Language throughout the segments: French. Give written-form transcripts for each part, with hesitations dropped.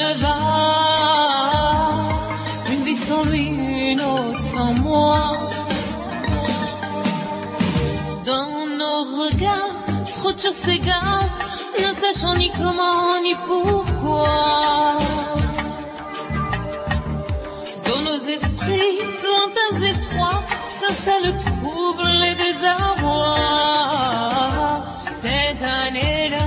me va. Une vie sans lui, une autre sans moi. Dans nos regards, trop de choses s'égarent, ne sachant ni comment ni pourquoi. Dans nos esprits, lointains et froids, s'installe le trouble, les désarrois. Cette année-là,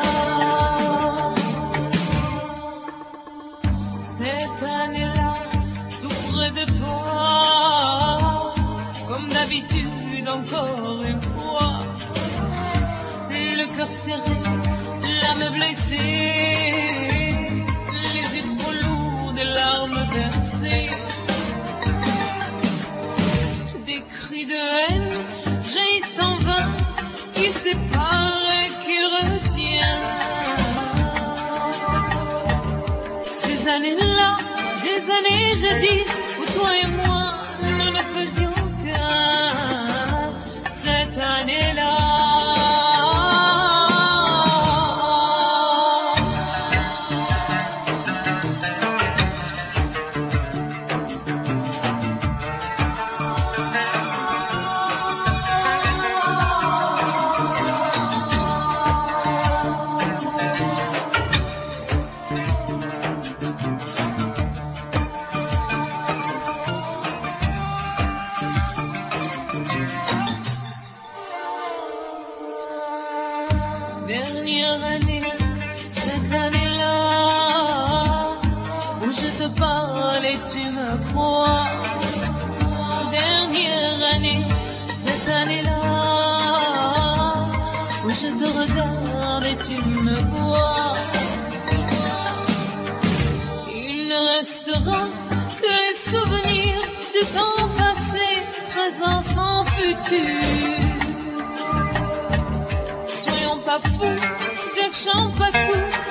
tout près de toi, comme d'habitude encore une fois, le cœur serré, l'âme blessée, les yeux trop lourds, des larmes versées, des cris de haine jaillissent en vain, qui sépare et qui retient. Ces années-là, des années jadis, où toi et moi, nous ne faisions qu'un. Cette année-là, dernière année, cette année-là, où je te parle et tu me crois. Dernière année, cette année-là, où je te regarde et tu me vois. Il ne restera que les souvenirs du temps passé, présent sans futur. Pas fou, gâchant pas tout,